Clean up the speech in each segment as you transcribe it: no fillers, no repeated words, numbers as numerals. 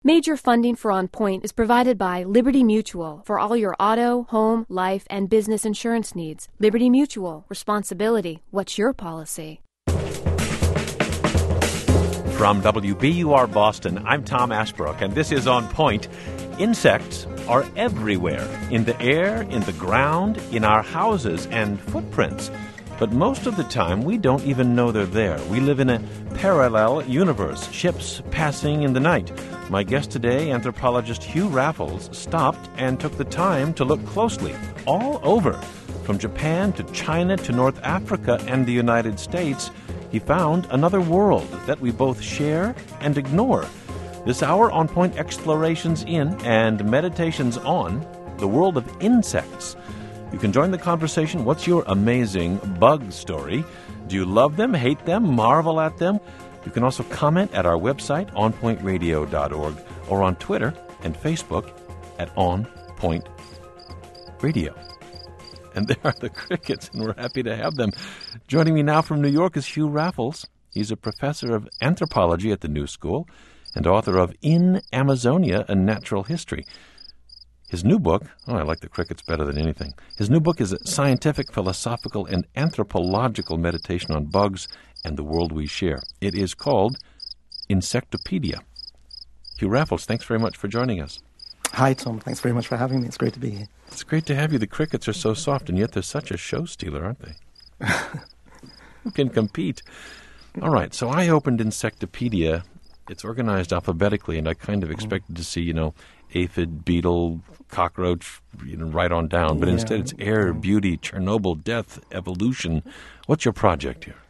Major funding for On Point is provided by Liberty Mutual for all your auto, home, life, and business insurance needs. Liberty Mutual. Responsibility. What's your policy? From WBUR Boston, I'm Tom Ashbrook, and this is On Point. Insects are everywhere, in the air, in the ground, in our houses and footprints. But most of the time, we don't even know they're there. We live in a parallel universe, ships passing in the night. My guest today, anthropologist Hugh Raffles, stopped and took the time to look closely, all over. From Japan to China to North Africa and the United States, he found another world that we both share and ignore. This hour, On Point explorations in and meditations on the world of insects. You can join the conversation. What's your amazing bug story? Do you love them, hate them, marvel at them? You can also comment at our website, onpointradio.org, or on Twitter and Facebook at On Point Radio. And there are the crickets, and we're happy to have them. Joining me now from New York is Hugh Raffles. He's a professor of anthropology at the New School and author of In Amazonia, A Natural History. His new book, I like the crickets better than anything. His new book is a scientific, philosophical, and anthropological meditation on bugs and the world we share. It is called Insectopedia. Hugh Raffles, thanks very much for joining us. Hi, Tom. Thanks very much for having me. It's great to be here. It's great to have you. The crickets are so soft, and yet they're such a show stealer, aren't they? Who can compete? All right, so I opened Insectopedia. It's organized alphabetically, and I kind of expected to see, aphid, beetle, cockroach, right on down. But instead it's air, beauty, Chernobyl, death, evolution. What's your project here?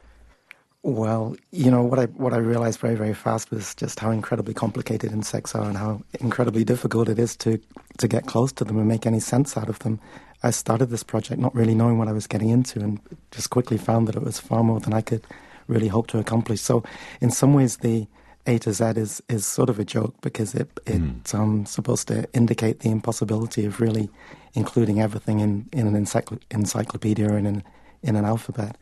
Well, what I realized very, very fast was just how incredibly complicated insects are and how incredibly difficult it is to get close to them and make any sense out of them. I started this project not really knowing what I was getting into and just quickly found that it was far more than I could really hope to accomplish. So in some ways the A to Z is sort of a joke because it's supposed to indicate the impossibility of really including everything in an encyclopedia and in an alphabet.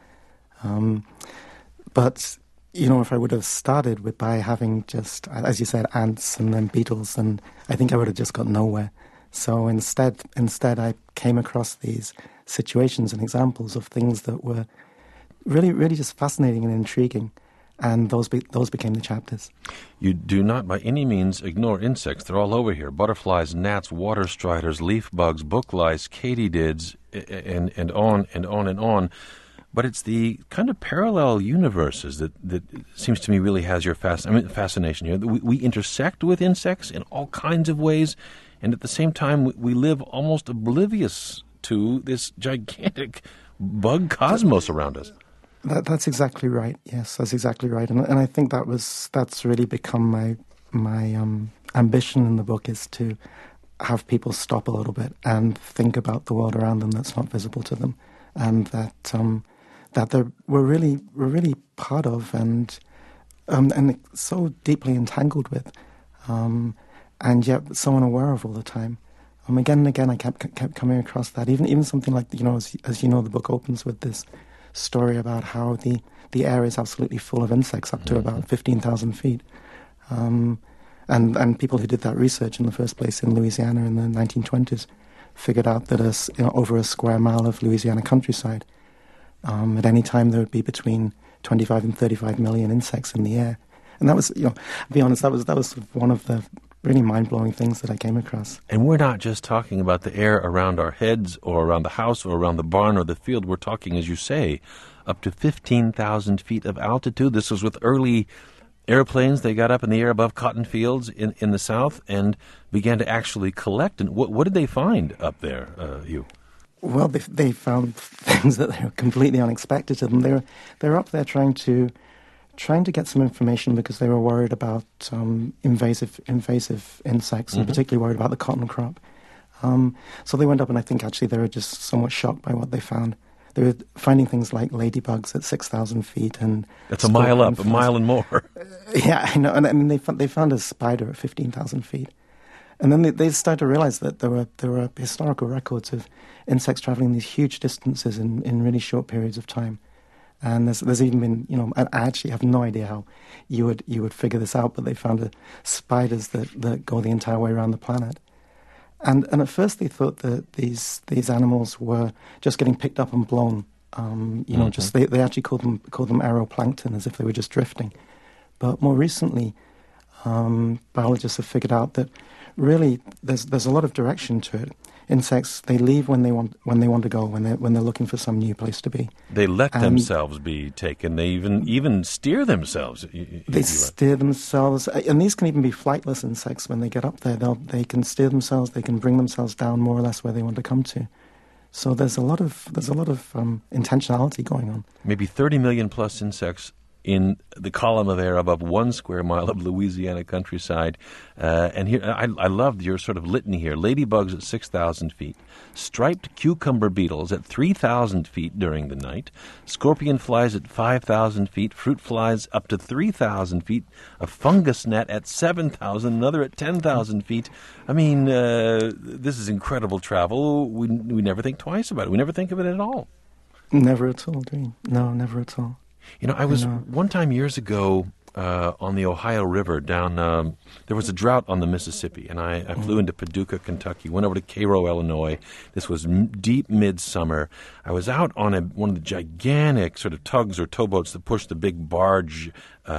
But, if I would have started by having just, as you said, ants and then beetles, and I think I would have just got nowhere. So instead I came across these situations and examples of things that were really, really just fascinating and intriguing. And those became the chapters. You do not by any means ignore insects. They're all over here. Butterflies, gnats, water striders, leaf bugs, book lice, katydids, and on and on and on. But it's the kind of parallel universes that seems to me really has your fascination here. We intersect with insects in all kinds of ways, and at the same time we live almost oblivious to this gigantic bug cosmos around us. That's exactly right. Yes, that's exactly right. And I think that's really become my ambition in the book, is to have people stop a little bit and think about the world around them that's not visible to them, and that we're really part of and so deeply entangled with, and yet so unaware of all the time. Again and again, I kept coming across that. Even something like as you know, the book opens with this story about how the air is absolutely full of insects up to about 15,000 feet. And people who did that research in the first place in Louisiana in the 1920s figured out that over a square mile of Louisiana countryside, at any time there would be between 25 and 35 million insects in the air. And that was, to be honest, that was one of the really mind-blowing things that I came across. And we're not just talking about the air around our heads or around the house or around the barn or the field. We're talking, as you say, up to 15,000 feet of altitude. This was with early airplanes. They got up in the air above cotton fields in the south and began to actually collect. And what did they find up there, Hugh? Well, they found things that were completely unexpected to them. They were up there trying to get some information because they were worried about invasive insects, and particularly worried about the cotton crop. So they went up, and I think actually they were just somewhat shocked by what they found. They were finding things like ladybugs at 6,000 feet, and that's a mile up, a mile and more. Yeah, I know. And I mean, they found a spider at 15,000 feet, and then they started to realize that there were historical records of insects traveling these huge distances in really short periods of time. And there's even been, I actually have no idea how you would figure this out, but they found spiders that go the entire way around the planet. And at first they thought that these animals were just getting picked up and blown. Just they actually called them aeroplankton, as if they were just drifting. But more recently, biologists have figured out that really there's a lot of direction to it. Insects, they leave when they want to go, when they're looking for some new place to be. They let themselves be taken. They even steer themselves. They steer themselves, and these can even be flightless insects. When they get up there, they can steer themselves. They can bring themselves down more or less where they want to come to. So there's a lot of intentionality going on. Maybe 30 million plus insects in the column of air above 1 square mile of Louisiana countryside. And here, I loved your sort of litany here. Ladybugs at 6,000 feet, striped cucumber beetles at 3,000 feet during the night, scorpion flies at 5,000 feet, fruit flies up to 3,000 feet, a fungus gnat at 7,000, another at 10,000 feet. I mean, this is incredible travel. We never think twice about it. We never think of it at all. Never at all, do you? No, never at all. I was one time years ago on the Ohio River down, there was a drought on the Mississippi, and I flew into Paducah, Kentucky, went over to Cairo, Illinois. This was deep midsummer. I was out on one of the gigantic sort of tugs or towboats that push the big barge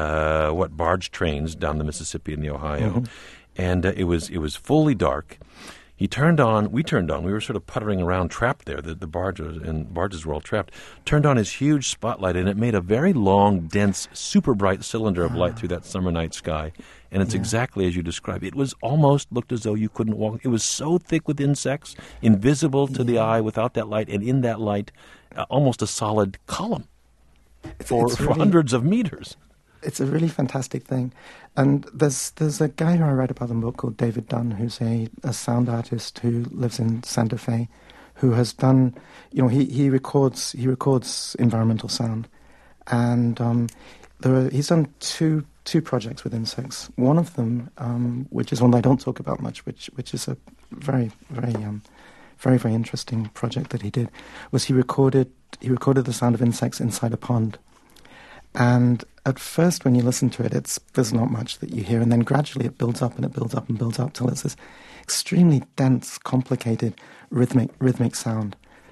trains down the Mississippi and the Ohio. And it was fully dark. We turned on, we were sort of puttering around trapped there, the barges were all trapped, turned on his huge spotlight, and it made a very long, dense, super bright cylinder of light through that summer night sky. And it's exactly as you described. It was almost looked as though you couldn't walk. It was so thick with insects, invisible to the eye without that light, and in that light, almost a solid column for hundreds of meters. It's a really fantastic thing. And there's a guy who I read about in the book called David Dunn, who's a sound artist who lives in Santa Fe, who has done, he records environmental sound. And he's done two projects with insects. One of them, which is one that I don't talk about much, which is a very, very, very, very interesting project that he did, was he recorded the sound of insects inside a pond. And at first, when you listen to it, there's not much that you hear, and then gradually it builds up and it builds up and builds up till it's this extremely dense, complicated, rhythmic sound.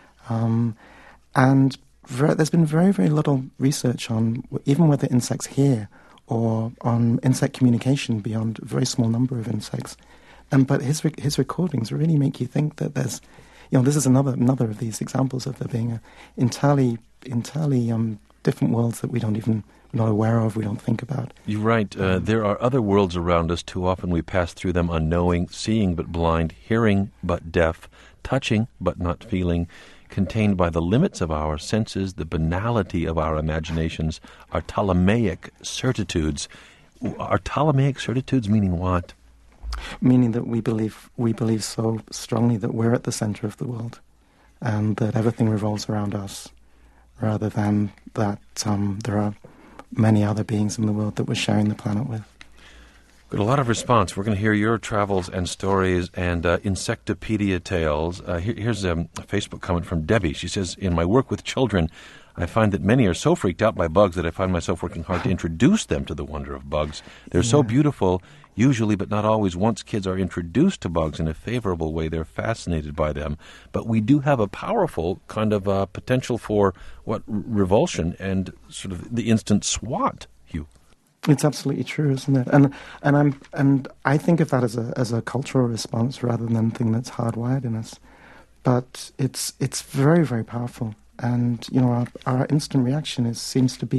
And there's been very, very little research on even whether insects hear or on insect communication beyond a very small number of insects. But his recordings really make you think that there's, this is another of these examples of there being entirely different worlds that we're not aware of, we don't think about. You're right. There are other worlds around us. Too often we pass through them unknowing, seeing but blind, hearing but deaf, touching but not feeling, contained by the limits of our senses, the banality of our imaginations, our Ptolemaic certitudes. Our Ptolemaic certitudes meaning what? Meaning that we believe so strongly that we're at the center of the world and that everything revolves around us, rather than that there are many other beings in the world that we're sharing the planet with. Got a lot of response. We're going to hear your travels and stories and Insectopedia tales. Here's a Facebook comment from Debbie. She says, in my work with children, I find that many are so freaked out by bugs that I find myself working hard to introduce them to the wonder of bugs. They're so beautiful, usually, but not always. Once kids are introduced to bugs in a favorable way, they're fascinated by them. But we do have a powerful kind of potential for revulsion and sort of the instant swat, Hugh. It's absolutely true, isn't it? And I think of that as a cultural response rather than anything that's hardwired in us. But it's very, very powerful. And our instant reaction seems to be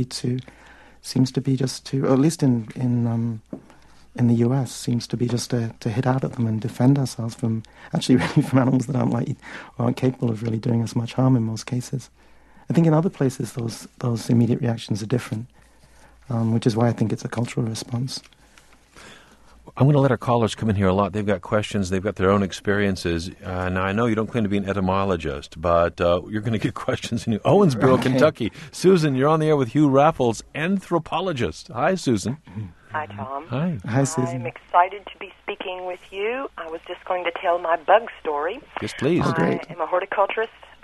just to, or at least in the US, seems to be just to hit out at them and defend ourselves from animals that aren't capable of really doing us much harm in most cases. I think in other places those immediate reactions are different, which is why I think it's a cultural response. I'm going to let our callers come in here a lot. They've got questions. They've got their own experiences. Now, I know you don't claim to be an etymologist, but you're going to get questions in Owensboro, Kentucky. Susan, you're on the air with Hugh Raffles, anthropologist. Hi, Susan. Hi, Tom. Hi, Susan. I'm excited to be speaking with you. I was just going to tell my bug story. Yes, please. Oh, great. I am a horticulturist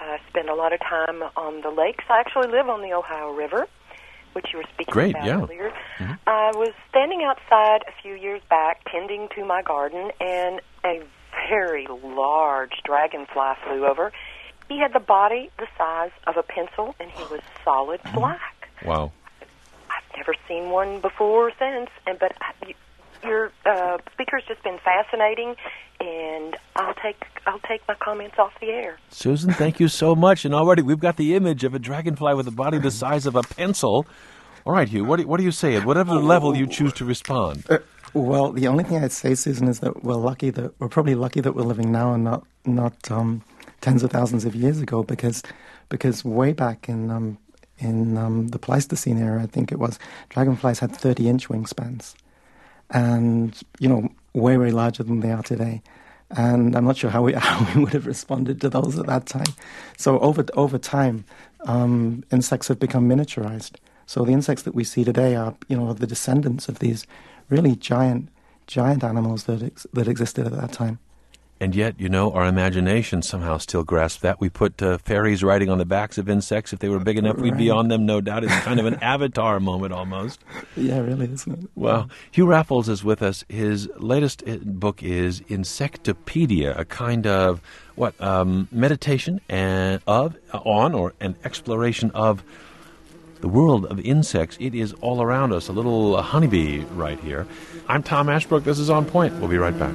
spend a lot of time on the lakes. I actually live on the Ohio River, which you were speaking about earlier. Mm-hmm. I was standing outside a few years back tending to my garden, and a very large dragonfly flew over. He had the body the size of a pencil, and he was solid black. Wow. I've never seen one before or since, but your speaker's just been fascinating, and I'll take my comments off the air. Susan, thank you so much. And already we've got the image of a dragonfly with a body the size of a pencil. All right, Hugh, what do you say at whatever level you choose to respond? Well, the only thing I'd say, Susan, is that we're probably lucky that we're living now and not tens of thousands of years ago, because way back in the Pleistocene era, I think it was, dragonflies had 30-inch wingspans, and way larger than they are today. And I'm not sure how we would have responded to those at that time. So over time, insects have become miniaturized. So the insects that we see today are the descendants of these really giant animals that existed at that time. And yet, our imagination somehow still grasps that. We put fairies riding on the backs of insects. If they were big enough, we'd be on them, no doubt. It's kind of an Avatar moment almost. Yeah, really, isn't it? Well, Hugh Raffles is with us. His latest book is Insectopedia, a kind of, meditation on an exploration of the world of insects. It is all around us, a little honeybee right here. I'm Tom Ashbrook. This is On Point. We'll be right back.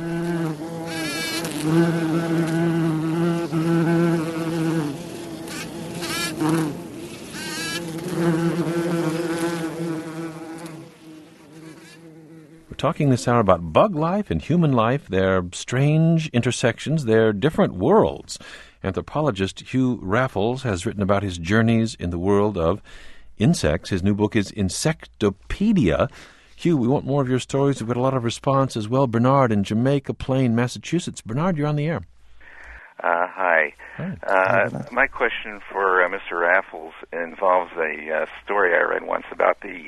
We're talking this hour about bug life and human life, their strange intersections, their different worlds. Anthropologist Hugh Raffles has written about his journeys in the world of insects. His new book is Insectopedia. Hugh, we want more of your stories. We've got a lot of response as well. Bernard in Jamaica Plain, Massachusetts. Bernard, you're on the air. Hi. My question for Mr. Raffles involves a story I read once about the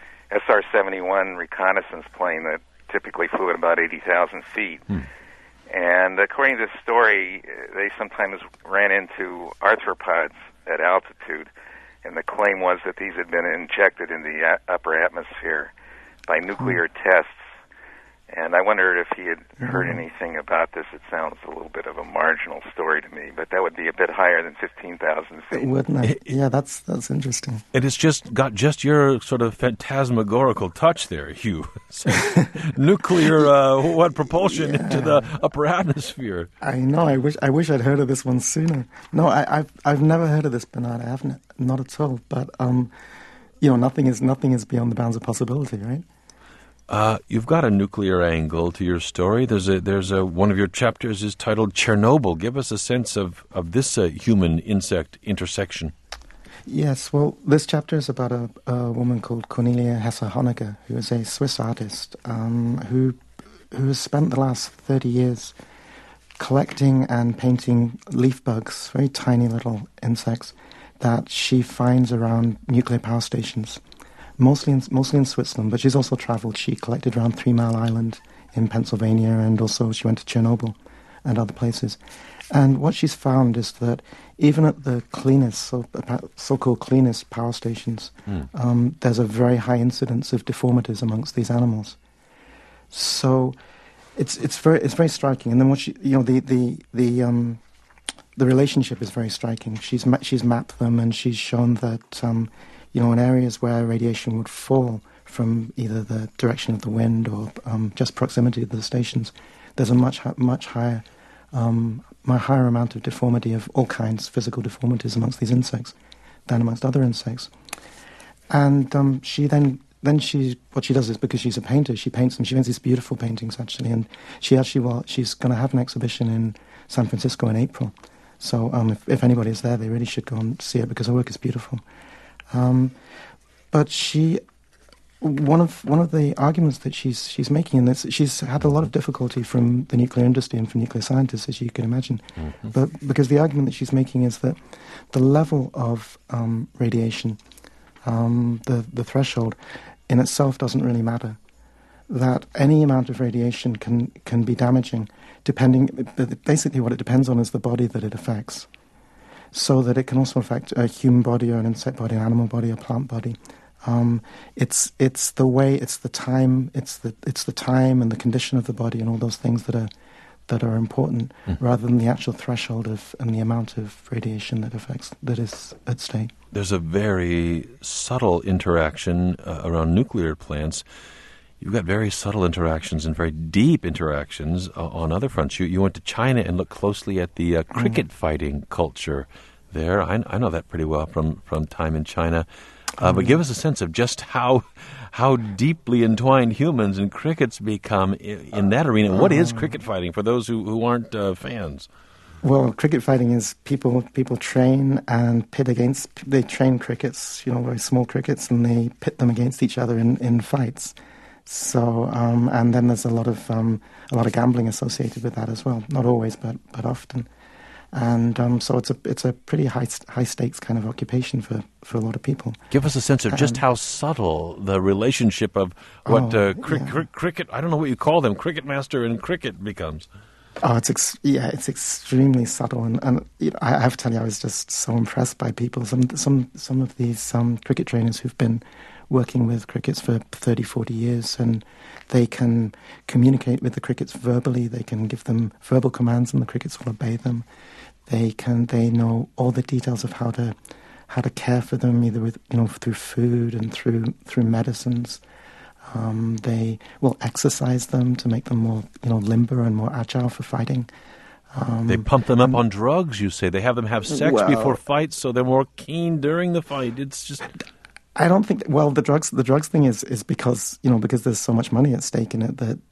SR-71 reconnaissance plane that typically flew at about 80,000 feet. And according to the story, they sometimes ran into arthropods at altitude, and the claim was that these had been injected in the upper atmosphere by nuclear tests. And I wondered if he had heard anything about this. It sounds a little bit of a marginal story to me, but that would be a bit higher than 15,000 feet. Wouldn't it? Yeah, that's interesting. And it's just got your sort of phantasmagorical touch there, Hugh. Nuclear, propulsion into the upper atmosphere. I know. I wish I'd heard of this one sooner. No, I've never heard of this, Bernard. I haven't, not at all. But nothing is beyond the bounds of possibility, right? You've got a nuclear angle to your story. There's a one of your chapters is titled Chernobyl. Give us a sense of this human-insect intersection. Yes, well, this chapter is about a woman called Cornelia Hesse-Honecker, who is a Swiss artist who has spent the last 30 years collecting and painting leaf bugs, very tiny little insects, that she finds around nuclear power stations. Mostly in Switzerland, but she's also traveled. She collected around 3 Mile Island in Pennsylvania, and also she went to Chernobyl and other places. And what she's found is that even at the cleanest, so-called cleanest power stations, there's a very high incidence of deformities amongst these animals. So it's very striking. And then what the relationship is very striking. She's mapped them, and she's shown that in areas where radiation would fall from either the direction of the wind or just proximity to the stations, there's a much higher amount of deformity of all kinds, physical deformities amongst these insects than amongst other insects. And what she does is, because she's a painter, she paints them. She paints these beautiful paintings, actually, and she's going to have an exhibition in San Francisco in April. So if anybody's there, they really should go and see it, because her work is beautiful. But one of the arguments that she's making in this, she's had a lot of difficulty from the nuclear industry and from nuclear scientists, as you can imagine. Mm-hmm. But because the argument that she's making is that the level of radiation, the threshold, in itself doesn't really matter. That any amount of radiation can be damaging, basically what it depends on is the body that it affects. so that it can also affect a human body or an insect body, an animal body, a plant body. It's the way, it's the time and the condition of the body and all those things that are important, rather than the actual threshold and the amount of radiation that is at stake. There's a very subtle interaction around nuclear plants. You've got very subtle interactions and very deep interactions on other fronts. You went to China and looked closely at the cricket fighting culture there. I know that pretty well from time in China. But give us a sense of just how deeply entwined humans and crickets become in that arena. What is cricket fighting for those who aren't fans? Well, cricket fighting is people train and pit against. They train crickets, very small crickets, and they pit them against each other in fights. So, and then there's a lot of gambling associated with that as well. Not always, but often. And so it's a pretty high stakes kind of occupation for a lot of people. Give us a sense of just how subtle the relationship of what cricket, I don't know what you call them, cricket master and cricket becomes. Oh, it's extremely subtle, and I have to tell you, I was just so impressed by people. Some of these cricket trainers who've been working with crickets for 30, 40 years, and they can communicate with the crickets verbally. They can give them verbal commands, and the crickets will obey them. They know all the details of how to care for them, either with through food and through medicines. They will exercise them to make them more limber and more agile for fighting. They pump them up on drugs, you say. They have them have sex before fights, so they're more keen during the fight. It's just... I don't think. Well, the drugs thing is because there's so much money at stake in it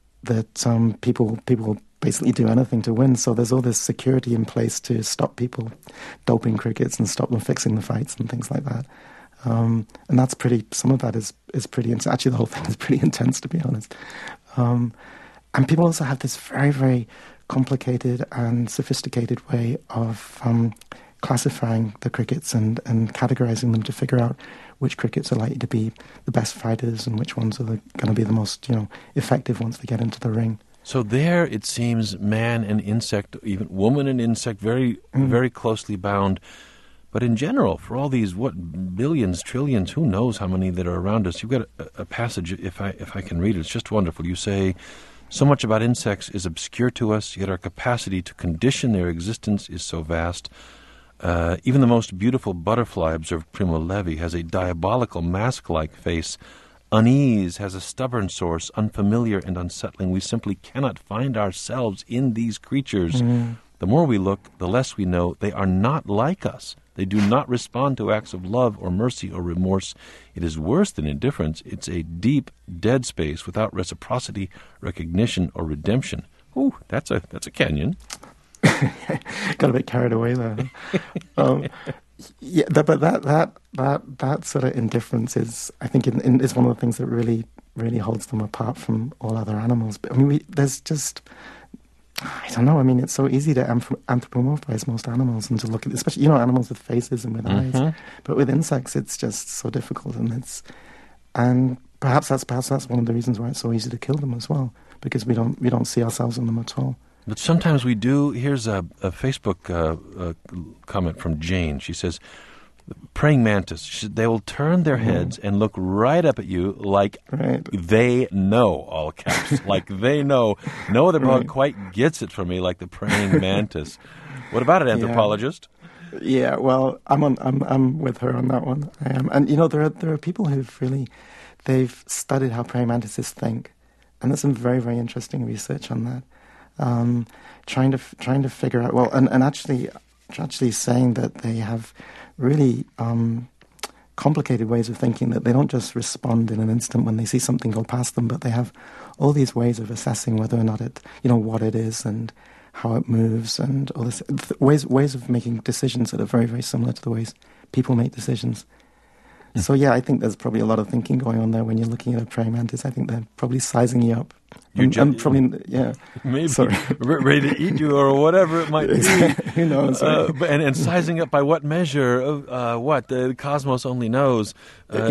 that people basically do anything to win. So there's all this security in place to stop people doping crickets and stop them fixing the fights and things like that. And that's pretty. Some of that is pretty intense. Actually, the whole thing is pretty intense, to be honest. And people also have this very, very complicated and sophisticated way of classifying the crickets and categorizing them to figure out which crickets are likely to be the best fighters and which ones are going to be the most effective once they get into the ring. So there, it seems, man and insect, even woman and insect, very, very closely bound. But in general, for all these, billions, trillions, who knows how many that are around us, you've got a passage, if I can read it, it's just wonderful. You say, so much about insects is obscure to us, yet our capacity to condition their existence is so vast. Even the most beautiful butterfly, observed Primo Levi, has a diabolical mask-like face. Unease has a stubborn source, unfamiliar and unsettling. We simply cannot find ourselves in these creatures. The more we look, the less we know. They are not like us. They do not respond to acts of love or mercy or remorse. It is worse than indifference. It's a deep, dead space without reciprocity, recognition, or redemption. Ooh, that's a canyon. Got a bit carried away there. But that sort of indifference is, I think, is one of the things that really, really holds them apart from all other animals. But I mean, there's just, I don't know. I mean, it's so easy to anthropomorphize most animals and to look at, especially animals with faces and with eyes. But with insects, it's just so difficult, and perhaps that's one of the reasons why it's so easy to kill them as well, because we don't see ourselves in them at all. But sometimes we do. Here's a Facebook comment from Jane. She says, praying mantis, they will turn their heads and look right up at you like they know, all caps, like they know. No other bug quite gets it from me like the praying mantis. What about it, anthropologist? Yeah, well, I'm with her on that one. I am. And, there are people they've studied how praying mantises think. And there's some very, very interesting research on that. Trying to figure out, and actually saying that they have really complicated ways of thinking, that they don't just respond in an instant when they see something go past them, but they have all these ways of assessing whether or not it, what it is and how it moves, and all this ways of making decisions that are very, very similar to the ways people make decisions. So yeah, I think there's probably a lot of thinking going on there when you're looking at a praying mantis. I think they're probably sizing you up. Maybe ready to eat you or whatever it might be. Who knows? And sizing up by what measure? What the cosmos only knows.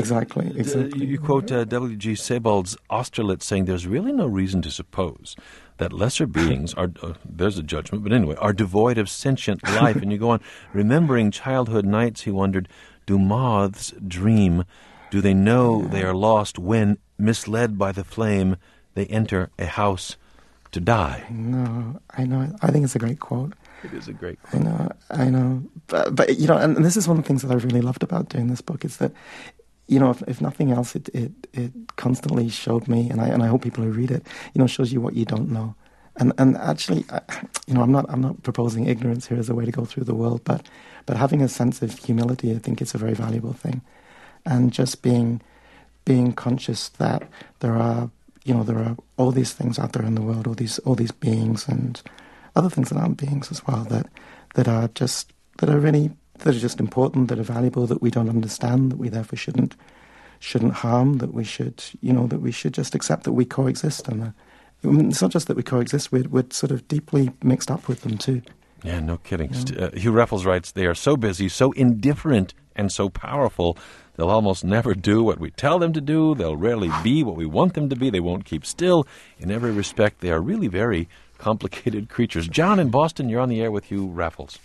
Exactly. You quote W.G. Sebald's Austerlitz saying, "There's really no reason to suppose that lesser beings are, there's a judgment, but anyway, are devoid of sentient life. And you go on, remembering childhood nights, he wondered, do moths dream? Do they know they are lost when, misled by the flame, they enter a house to die? No, I know. I think it's a great quote. It is a great quote. I know. But you know, and this is one of the things that I really loved about doing this book is that, you know, if nothing else, it constantly showed me, and I hope people who read it, you know, shows you what you don't know. And actually, you know, I'm not proposing ignorance here as a way to go through the world, but having a sense of humility, I think it's a very valuable thing, and just being conscious that there are all these things out there in the world, all these beings and other things that aren't beings as well, that are just important, that are valuable, that we don't understand, that we therefore shouldn't harm, that we should just accept that we coexist. And it's not just that we coexist; we're sort of deeply mixed up with them too. Yeah, no kidding. Hugh Raffles writes, they are so busy, so indifferent, and so powerful, they'll almost never do what we tell them to do. They'll rarely be what we want them to be. They won't keep still. In every respect, they are really very complicated creatures. John in Boston, you're on the air with Hugh Raffles.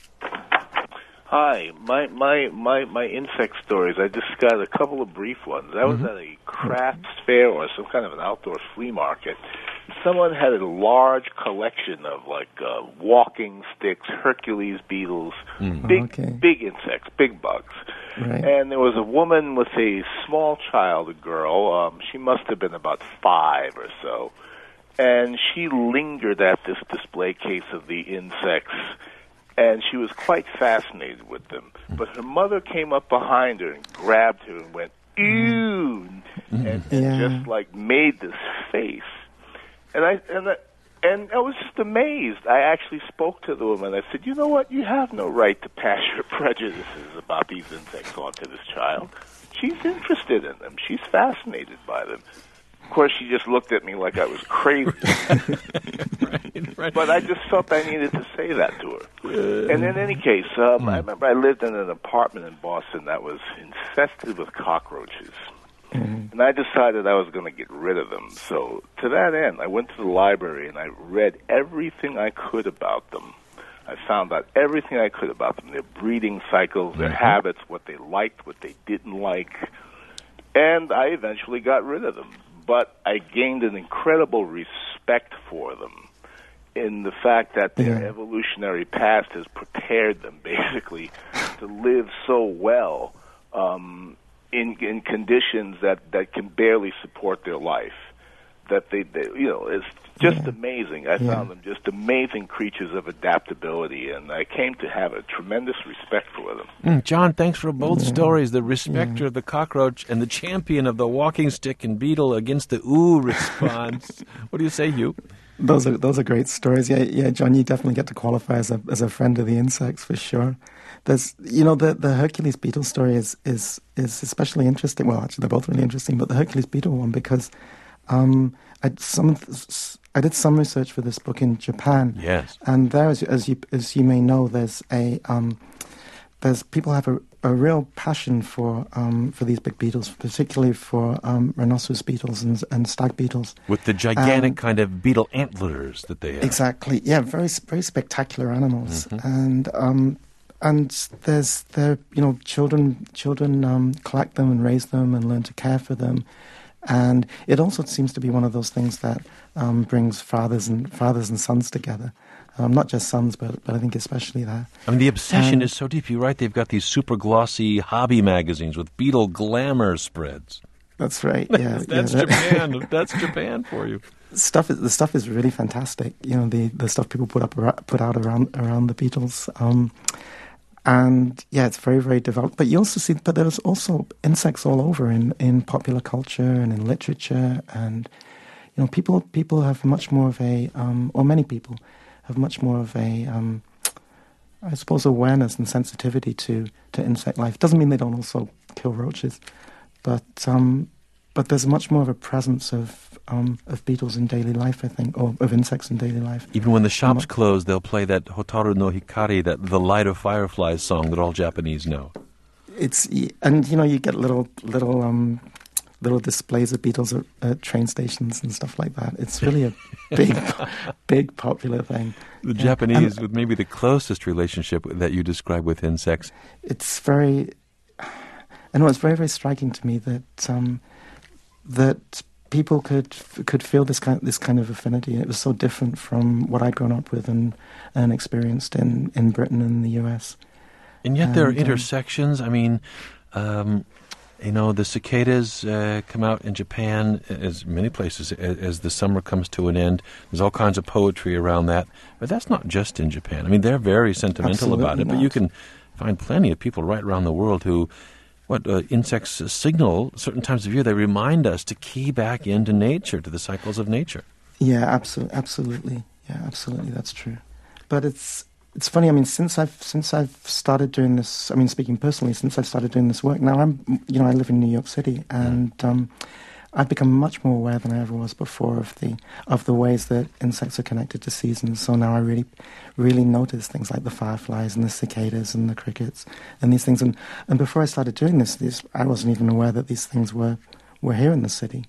Hi, my insect stories. I just got a couple of brief ones. I was at a crafts fair or some kind of an outdoor flea market. Someone had a large collection of walking sticks, Hercules beetles, big insects, big bugs. Right. And there was a woman with a small child, a girl. She must have been about 5 or so. And she lingered at this display case of the insects, and she was quite fascinated with them. But her mother came up behind her and grabbed her and went, ew, and just made this face. And I was just amazed. I actually spoke to the woman. I said, you know what? You have no right to pass your prejudices about these insects on to this child. She's interested in them. She's fascinated by them. Of course, she just looked at me like I was crazy. Right. But I just felt I needed to say that to her. And in any case, I remember I lived in an apartment in Boston that was infested with cockroaches. And I decided I was going to get rid of them. So to that end, I went to the library and I read everything I could about them. I found out everything I could about them, their breeding cycles, their habits, what they liked, what they didn't like. And I eventually got rid of them. But I gained an incredible respect for them in the fact that their evolutionary past has prepared them basically to live so well in conditions that can barely support their life. That they it's just amazing. I found them just amazing creatures of adaptability, and I came to have a tremendous respect for them. John, thanks for both stories, the respecter of the cockroach and the champion of the walking stick and beetle against the ooh response. What do you say, Hugh? Those are great stories. Yeah, John, you definitely get to qualify as a friend of the insects for sure. There's, the Hercules beetle story is especially interesting. Well, actually, they're both really interesting, but the Hercules beetle one because I did some research for this book in Japan. Yes, and there, as you may know, there's people have a real passion for these big beetles, particularly for rhinoceros beetles and stag beetles. With the gigantic kind of beetle antlers that they have. Exactly, yeah, very very spectacular animals, and there's children collect them and raise them and learn to care for them. And it also seems to be one of those things that brings fathers and sons together. Not just sons, but I think especially that. I mean, the obsession is so deep. You're right, they've got these super glossy hobby magazines with beetle glamour spreads. That's right, yeah. That's Japan. That's Japan for you. The stuff is really fantastic. The stuff people put out around the beetles. And yeah, it's very, very developed. But you also see, but there's also insects all over in popular culture and in literature. And people have much more of a, or many people have much more of a, I suppose, awareness and sensitivity to insect life. Doesn't mean they don't also kill roaches, but there's much more of a presence of beetles in daily life, I think, or of insects in daily life. Even when the shops close, they'll play that Hotaru no Hikari, the Light of Fireflies song that all Japanese know. You get little little displays of beetles at train stations and stuff like that. It's really a big popular thing. The Japanese with maybe the closest relationship that you describe with insects. It's very, it's very, very striking to me that that people could feel this kind of affinity. It was so different from what I'd grown up with and experienced in Britain and the US. And yet there are intersections. I mean, the cicadas come out in Japan, as many places, as the summer comes to an end. There's all kinds of poetry around that. But that's not just in Japan. I mean, they're very sentimental about it. But you can find plenty of people right around the world who, insects signal certain times of year. They remind us to key back into nature, to the cycles of nature. Yeah, absolutely. Yeah, absolutely. That's true. But it's funny. I mean, since I've started doing this. I mean, speaking personally, since I've started doing this work, now I live in New York City, and I've become much more aware than I ever was before of the ways that insects are connected to seasons. So now I really notice things like the fireflies and the cicadas and the crickets and these things. And before I started doing this, I wasn't even aware that these things were here in the city.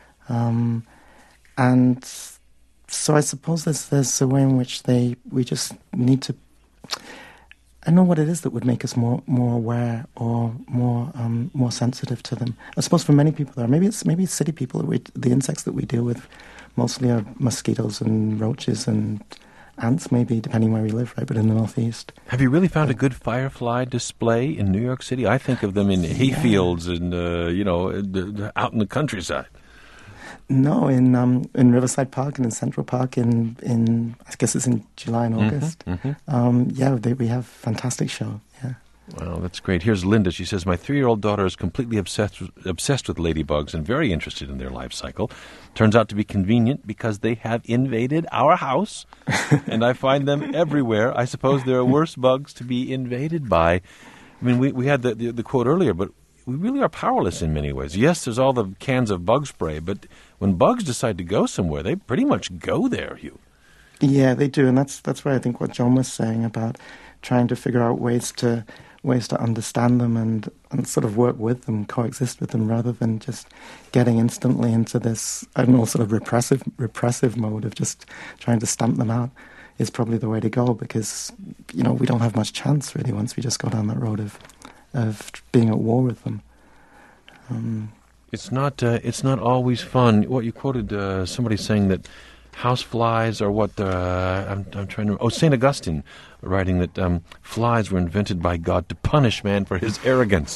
And so I suppose there's a way in which we just need to. I know what it is that would make us more aware or more sensitive to them. I suppose for many people, maybe it's city people. The insects that we deal with mostly are mosquitoes and roaches and ants, maybe depending where we live, right? But in the Northeast. Have you really found a good firefly display in New York City? I think of them in hayfields and out in the countryside. No, in Riverside Park and in Central Park in I guess it's in July and August. We have fantastic show. Yeah. Well, that's great. Here's Linda. She says, my 3-year-old daughter is completely obsessed with ladybugs and very interested in their life cycle. Turns out to be convenient because they have invaded our house, and I find them everywhere. I suppose there are worse bugs to be invaded by. I mean, we had the quote earlier, but we really are powerless in many ways. Yes, there's all the cans of bug spray, but when bugs decide to go somewhere, they pretty much go there, Hugh. Yeah, they do, and that's where I think what John was saying about trying to figure out ways to understand them and sort of work with them, coexist with them, rather than just getting instantly into this, I don't know, sort of repressive mode of just trying to stamp them out is probably the way to go, because, we don't have much chance, really, once we just go down that road of being at war with them. It's not always fun. What you quoted, somebody saying that house flies are what I'm trying to. St. Augustine writing that flies were invented by God to punish man for his arrogance.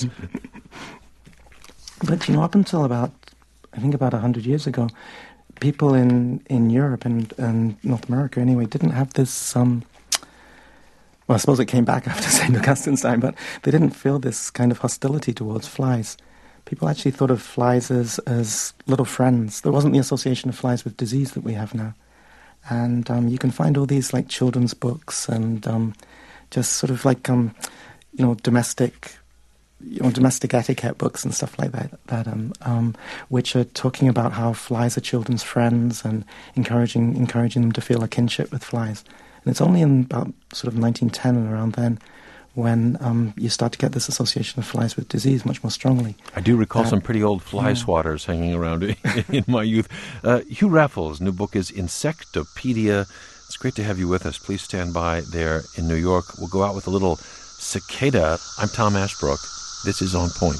But up until about 100 years ago, people in Europe and North America anyway didn't have this. Well, I suppose it came back after St. Augustine's time, but they didn't feel this kind of hostility towards flies. People actually thought of flies as little friends. There wasn't the association of flies with disease that we have now. And you can find all these like children's books and just sort of like domestic etiquette books and stuff like that which are talking about how flies are children's friends and encouraging them to feel a kinship with flies. And it's only in about sort of 1910 and around then when you start to get this association of flies with disease much more strongly. I do recall some pretty old fly swatters hanging around in my youth. Hugh Raffles' new book is Insectopedia. It's great to have you with us. Please stand by there in New York. We'll go out with a little cicada. I'm Tom Ashbrook. This is On Point.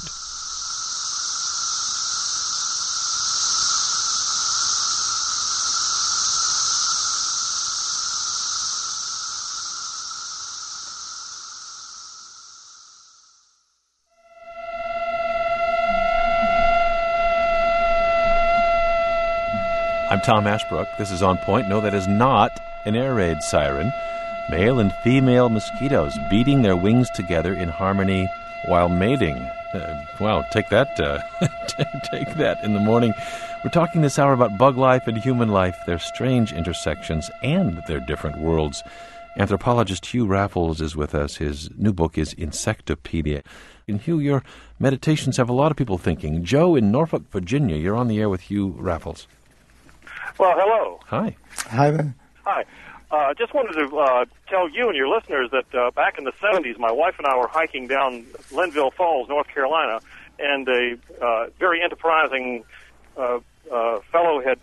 I'm Tom Ashbrook. This is On Point. No, that is not an air raid siren. Male and female mosquitoes beating their wings together in harmony while mating. Wow, take that take that in the morning. We're talking this hour about bug life and human life, their strange intersections and their different worlds. Anthropologist Hugh Raffles is with us. His new book is Insectopedia. And Hugh, your meditations have a lot of people thinking. Joe in Norfolk, Virginia, you're on the air with Hugh Raffles. Well, hello. Hi. Hi there. Hi. Just wanted to tell you and your listeners that back in the 70s, my wife and I were hiking down Linville Falls, North Carolina, and a very enterprising fellow had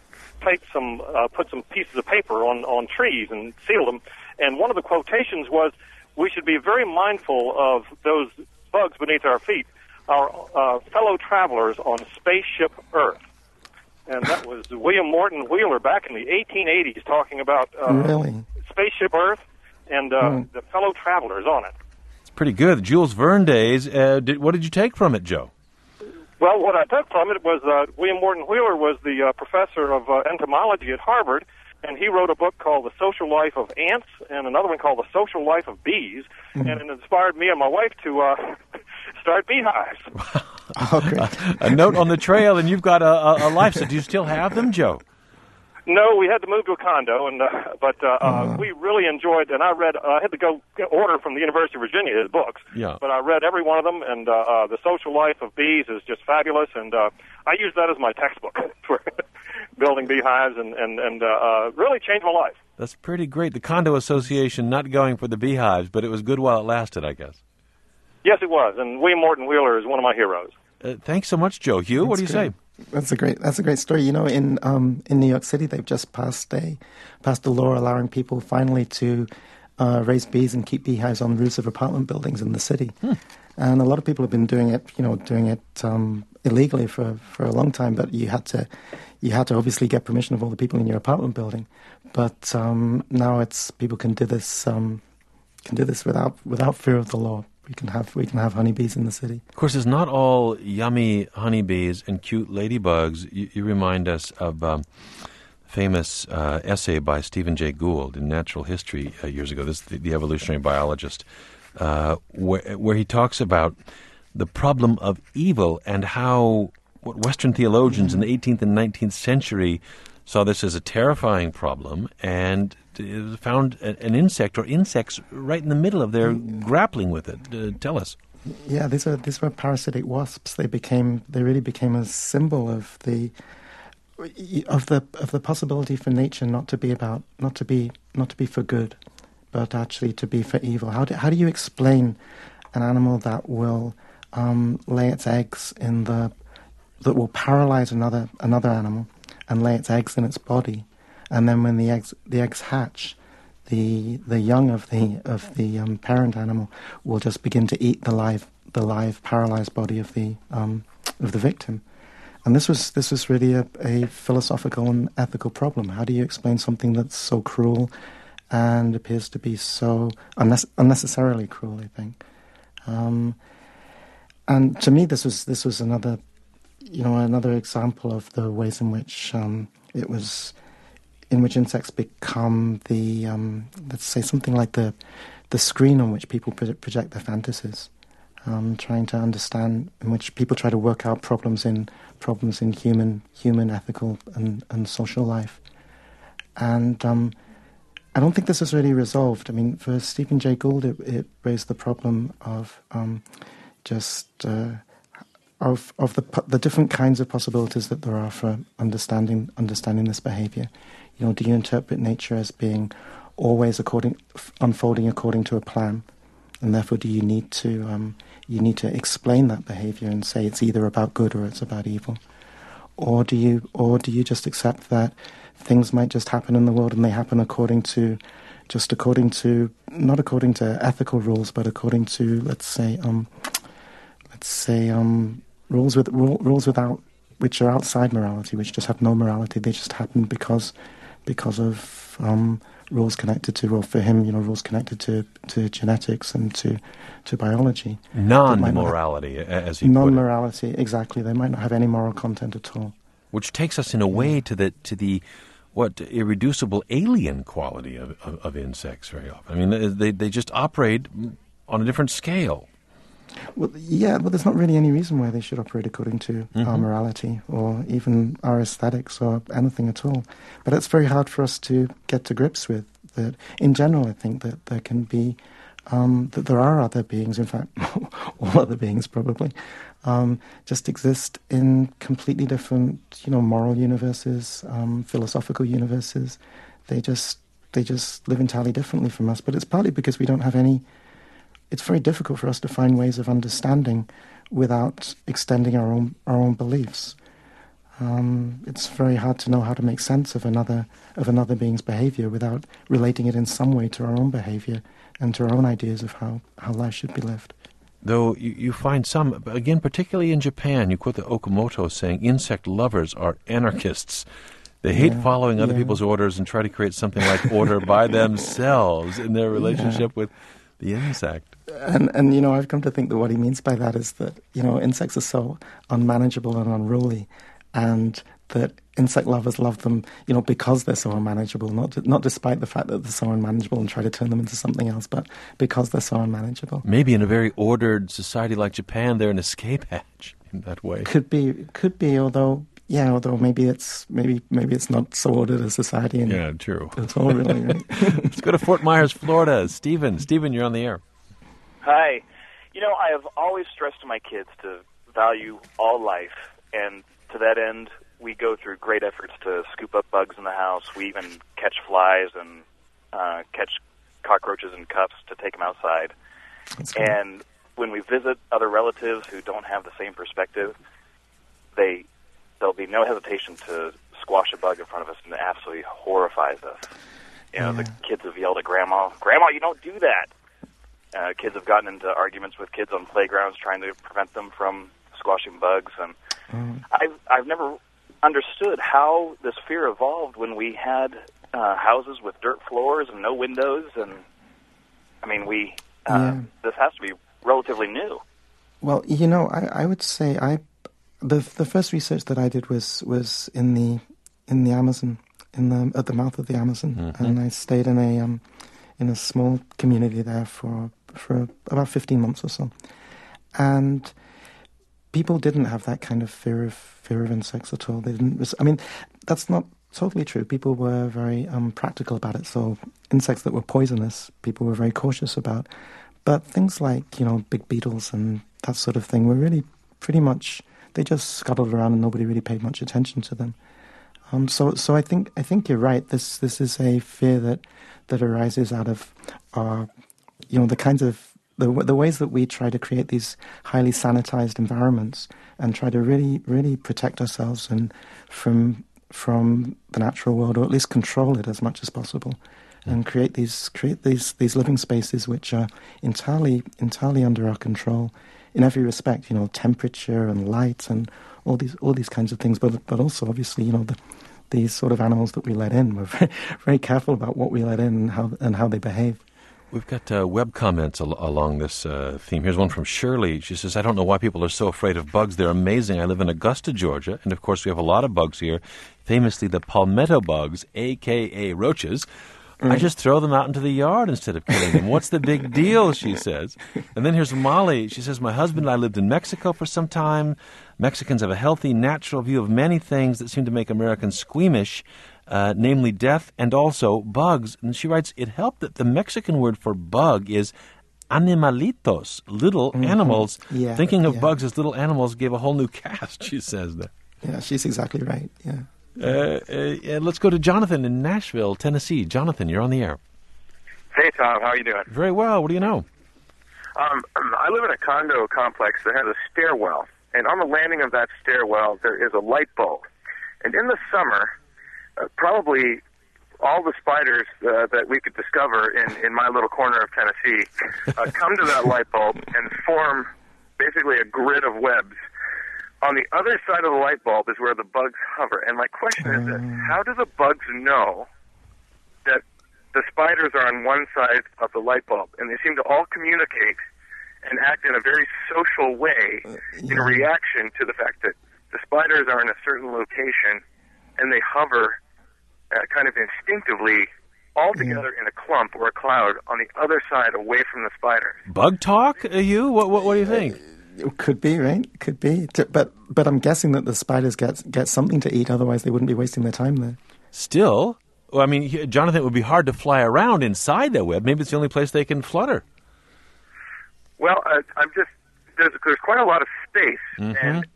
put some pieces of paper on trees and sealed them. And one of the quotations was, "We should be very mindful of those bugs beneath our feet, our fellow travelers on spaceship Earth." And that was William Morton Wheeler back in the 1880s talking about spaceship Earth and the fellow travelers on it. It's pretty good. Jules Verne days. What did you take from it, Joe? Well, what I took from it was William Morton Wheeler was the professor of entomology at Harvard, and he wrote a book called The Social Life of Ants and another one called The Social Life of Bees, and it inspired me and my wife to start beehives. Okay. A note on the trail, and you've got a life. So do you still have them, Joe? No, we had to move to a condo, and but we really enjoyed. And I had to go order from the University of Virginia his books. Yeah. But I read every one of them, and The Social Life of Bees is just fabulous, and I use that as my textbook for building beehives, and really changed my life. That's pretty great. The condo association not going for the beehives, but it was good while it lasted, I guess. Yes, it was, and William Morton Wheeler is one of my heroes. Thanks so much, Joe. Hugh, what do you say? That's a great story. You know, in New York City, they've just passed a law allowing people finally to raise bees and keep beehives on roofs of apartment buildings in the city. And a lot of people have been doing it illegally for a long time. But you had to obviously get permission of all the people in your apartment building. But now people can do this without fear of the law. We can have honeybees in the city. Of course, it's not all yummy honeybees and cute ladybugs. You remind us of a famous essay by Stephen Jay Gould in Natural History years ago. This is the evolutionary biologist, where he talks about the problem of evil and how what Western theologians in the 18th and 19th century saw this as a terrifying problem and found an insect or insects right in the middle of their grappling with it. Tell us. Yeah, these were parasitic wasps. They really became a symbol of the possibility for nature not to be for good, but actually to be for evil. How do you explain an animal that will lay its eggs that will paralyze another animal and lay its eggs in its body, and then when the eggs hatch, the young of the parent animal will just begin to eat the live paralyzed body of the victim. And this was really a philosophical and ethical problem. How do you explain something that's so cruel and appears to be so unnecessarily cruel? I think, and to me, this was another example of the ways in which insects become the let's say something like the screen on which people project their fantasies, trying to understand, in which people try to work out problems in human ethical and social life. And I don't think this is really resolved. I mean, for Stephen Jay Gould, it raised the problem of of the different kinds of possibilities that there are for understanding this behavior. You know, do you interpret nature as being always unfolding according to a plan, and therefore do you need to explain that behavior and say it's either about good or it's about evil, or do you just accept that things might just happen in the world and they happen not according to ethical rules, but according to let's say rules without, which are outside morality, which just have no morality. They just happen because of rules connected to, well, for him, rules connected to genetics and to biology. Non-morality, as he put it. Non-morality, exactly. They might not have any moral content at all. Which takes us in a way to the irreducible alien quality of insects very often. I mean, they just operate on a different scale. Well, yeah, but there's not really any reason why they should operate according to our morality or even our aesthetics or anything at all. But it's very hard for us to get to grips with that. In general, I think that there can be, that there are other beings, in fact, all other beings probably, just exist in completely different, moral universes, philosophical universes. They just live entirely differently from us. But it's partly because we don't have any it's very difficult for us to find ways of understanding without extending our own beliefs. It's very hard to know how to make sense of another being's behavior without relating it in some way to our own behavior and to our own ideas of how life should be lived. Though you find some, again, particularly in Japan, you quote the Okamoto saying, insect lovers are anarchists. They hate following other people's orders and try to create something like order by themselves in their relationship with the insect. And I've come to think that what he means by that is that, insects are so unmanageable and unruly, and that insect lovers love them, because they're so unmanageable, not despite the fact that they're so unmanageable and try to turn them into something else, but because they're so unmanageable. Maybe in a very ordered society like Japan, they're an escape hatch in that way. Could be, although maybe it's not so ordered a society. Yeah, true. It's all really right. Let's go to Fort Myers, Florida. Stephen, you're on the air. Hi. I have always stressed to my kids to value all life, and to that end, we go through great efforts to scoop up bugs in the house. We even catch flies and catch cockroaches in cups to take them outside. And when we visit other relatives who don't have the same perspective, there'll be no hesitation to squash a bug in front of us, and it absolutely horrifies us. The kids have yelled at Grandma, you don't do that. Kids have gotten into arguments with kids on playgrounds trying to prevent them from squashing bugs. And I've never understood how this fear evolved when we had houses with dirt floors and no windows. And, this has to be relatively new. Well, I would say the first research that I did was in the Amazon, at the mouth of the Amazon, and I stayed in a small community there for about 15 months or so, and people didn't have that kind of fear of insects at all. They didn't. That's not totally true. People were very practical about it. So insects that were poisonous, people were very cautious about. But things like big beetles and that sort of thing were really pretty much, they just scuttled around and nobody really paid much attention to them. So I think you're right. This is a fear that arises out of the kinds of the ways that we try to create these highly sanitized environments and try to really, really protect ourselves and from the natural world, or at least control it as much as possible, and create these living spaces which are entirely under our control in every respect. Temperature and light and all these kinds of things. But also obviously these sort of animals that we let in. We're very, very careful about what we let in and how they behave. We've got web comments along this theme. Here's one from Shirley. She says, I don't know why people are so afraid of bugs. They're amazing. I live in Augusta, Georgia, and of course we have a lot of bugs here, famously the palmetto bugs, a.k.a. roaches. I just throw them out into the yard instead of killing them. What's the big deal, she says. And then here's Molly. She says, my husband and I lived in Mexico for some time. Mexicans have a healthy, natural view of many things that seem to make Americans squeamish, namely death and also bugs. And she writes, it helped that the Mexican word for bug is animalitos, little animals. Yeah, Thinking of bugs as little animals gave a whole new cast, she says that. Yeah, she's exactly right, yeah. Let's go to Jonathan in Nashville, Tennessee. Jonathan, you're on the air. Hey, Tom. How are you doing? Very well. What do you know? I live in a condo complex that has a stairwell, and on the landing of that stairwell, there is a light bulb. And in the summer, probably all the spiders that we could discover in my little corner of Tennessee come to that light bulb and form basically a grid of webs. On the other side of the light bulb is where the bugs hover. And my question is this: how do the bugs know that the spiders are on one side of the light bulb? And they seem to all communicate and act in a very social way in reaction to the fact that the spiders are in a certain location and they hover kind of instinctively all together in a clump or a cloud on the other side away from the spiders. Bug talk, you? What do you think? It could be, right? Could be. But I'm guessing that the spiders get something to eat, otherwise they wouldn't be wasting their time there. Still? Well, Jonathan, it would be hard to fly around inside that web. Maybe it's the only place they can flutter. Well, there's quite a lot of space, and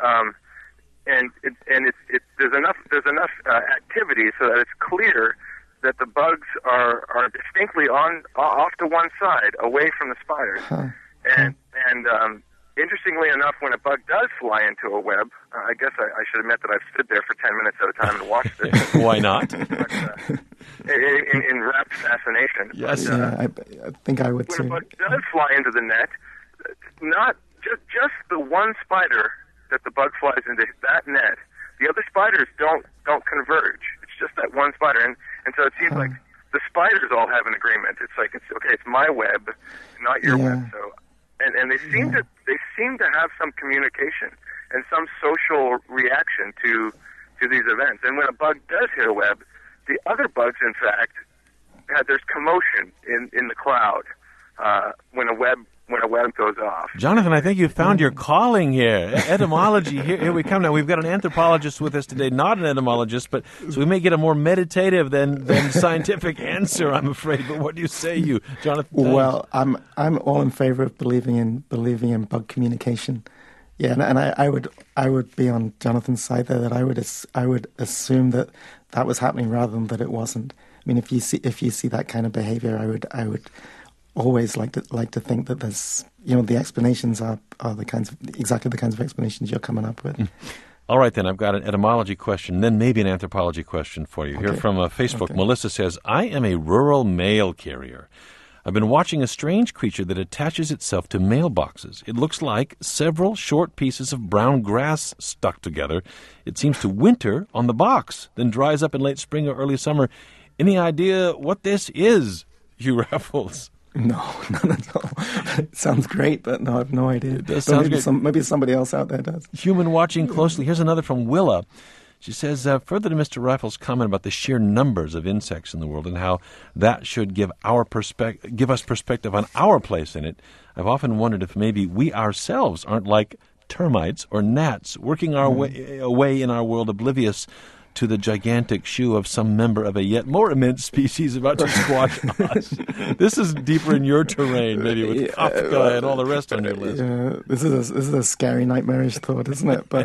there's enough activity so that it's clear that the bugs are distinctly off to one side, away from the spiders. And interestingly enough, when a bug does fly into a web, I guess I should admit that I've stood there for 10 minutes at a time and watched it. Why not? But, in rapt fascination. Yes, I think I would too. When a bug does fly into the net, not just the one spider that the bug flies into that net, the other spiders don't converge. It's just that one spider, and so it seems like the spiders all have an agreement. It's like it's my web, not your web. So, and they seem to have some communication and some social reaction to these events. And when a bug does hit a web, the other bugs, in fact, there's commotion in the cloud when a web goes off. Jonathan, I think you found your calling here. Etymology, here we come now. We've got an anthropologist with us today, not an etymologist, but so we may get a more meditative than scientific answer, I'm afraid. But what do you say, Jonathan? Well, I'm all in favor of believing in bug communication. Yeah, and I would be on Jonathan's side there. That I would assume that was happening rather than that it wasn't. I mean, if you see that kind of behavior, I would always like to think that there's, the explanations are exactly the kinds of explanations you're coming up with. All right, then, I've got an etymology question, then maybe an anthropology question for you. Okay. Here from Facebook, okay. Melissa says, I am a rural mail carrier. I've been watching a strange creature that attaches itself to mailboxes. It looks like several short pieces of brown grass stuck together. It seems to winter on the box, then dries up in late spring or early summer. Any idea what this is, Hugh Raffles? No, none at all. It sounds great, but no, I have no idea. It does sound great. Maybe somebody else out there does. Human watching closely. Here's another from Willa. She says, further to Mr. Raffles' comment about the sheer numbers of insects in the world and how that should give us perspective on our place in it, I've often wondered if maybe we ourselves aren't like termites or gnats working our way away in our world, oblivious to the gigantic shoe of some member of a yet more immense species about to squash us. This is deeper in your terrain, maybe, with Kafka and all the rest on your list. Yeah, this is a scary, nightmarish thought, isn't it? But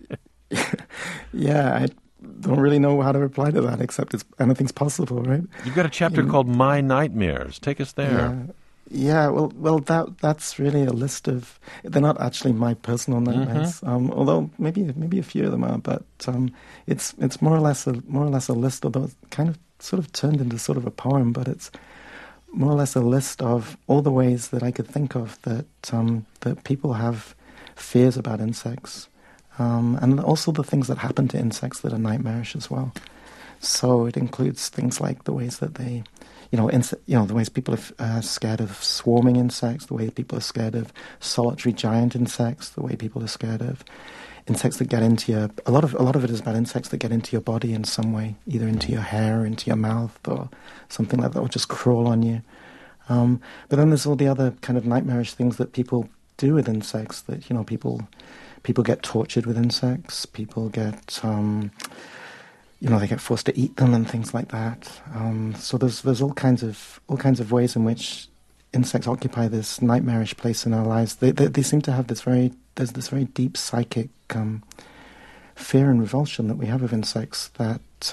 yeah, I don't really know how to reply to that, except anything's possible, right? You've got a chapter called My Nightmares. Take us there. Yeah, well, that's really a list of. They're not actually my personal nightmares, although maybe a few of them are. But it's more or less a list, although it's kind of sort of turned into sort of a poem. But it's more or less a list of all the ways that I could think of that people have fears about insects, and also the things that happen to insects that are nightmarish as well. So it includes things like the ways that they. The ways people are scared of swarming insects, the way people are scared of solitary giant insects, the way people are scared of insects that get into your. A lot of it is about insects that get into your body in some way, either into your hair, or into your mouth, or something like that, or just crawl on you. But then there's all the other kind of nightmarish things that people do with insects. That people get tortured with insects. People get. They get forced to eat them and things like that. So there's all kinds of ways in which insects occupy this nightmarish place in our lives. They seem to have this very deep psychic fear and revulsion that we have of insects that's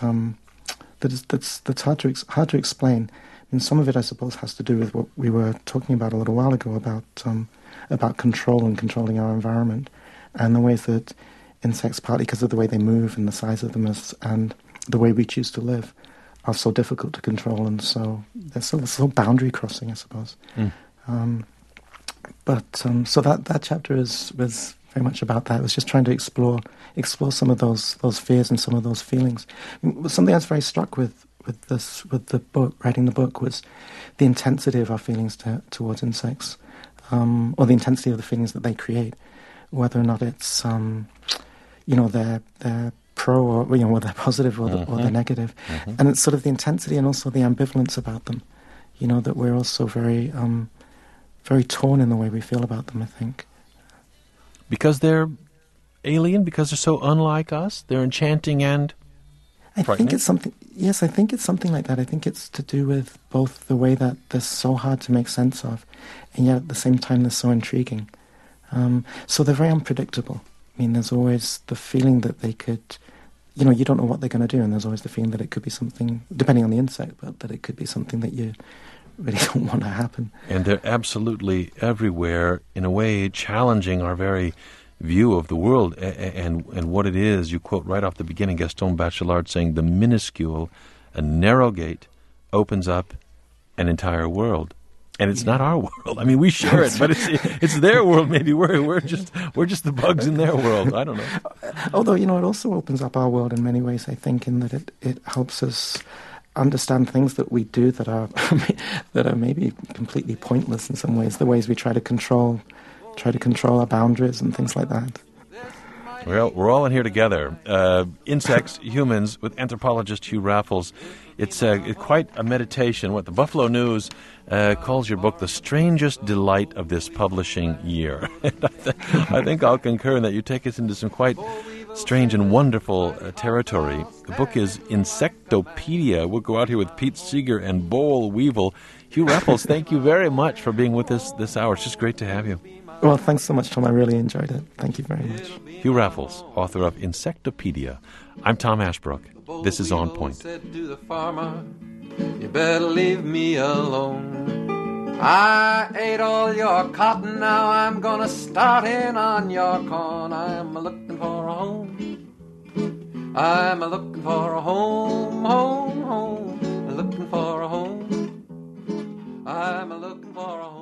hard to explain. And some of it, I suppose, has to do with what we were talking about a little while ago about control and controlling our environment, and the ways that insects, partly because of the way they move and the size of them and the way we choose to live, are so difficult to control, and so they're so boundary crossing, I suppose. So that chapter was very much about that. It was just trying to explore some of those fears and some of those feelings. Something I was very struck with the book, writing the book, was the intensity of our feelings towards insects, or the intensity of the feelings that they create, whether or not it's they're pro or whether they're positive or they're negative, and it's sort of the intensity and also the ambivalence about them. That we're also very very torn in the way we feel about them. I think because they're alien, because they're so unlike us, they're enchanting and frightening. I think it's something. Yes, I think it's something like that. I think it's to do with both the way that they're so hard to make sense of, and yet at the same time they're so intriguing. So they're very unpredictable. I mean, there's always the feeling that they could you don't know what they're going to do, and there's always the feeling that it could be something, depending on the insect, but that it could be something that you really don't want to happen. And they're absolutely everywhere, in a way challenging our very view of the world and what it is. You quote right off the beginning Gaston Bachelard saying, the minuscule, a narrow gate, opens up an entire world. And it's not our world. I mean, we share it, but it's their world. Maybe we're just the bugs in their world. I don't know. Although, it also opens up our world in many ways, I think, in that it helps us understand things that we do that are maybe completely pointless in some ways. The ways we try to control our boundaries and things like that. Well, we're all in here together. Insects, humans, with anthropologist Hugh Raffles. It's quite a meditation. What the Buffalo News calls your book the strangest delight of this publishing year. I think I'll concur in that you take us into some quite strange and wonderful territory. The book is Insectopedia. We'll go out here with Pete Seeger and Boll Weevil. Hugh Raffles, thank you very much for being with us this hour. It's just great to have you. Well, thanks so much, Tom. I really enjoyed it. Thank you very much. Hugh Raffles, author of Insectopedia. I'm Tom Ashbrook. This is On Point. Said to the farmer, you better leave me alone. I ate all your cotton, now I'm gonna start in on your corn. I'm looking for a home. I'm looking for a home, home, home. Looking for a home. I'm looking for a home.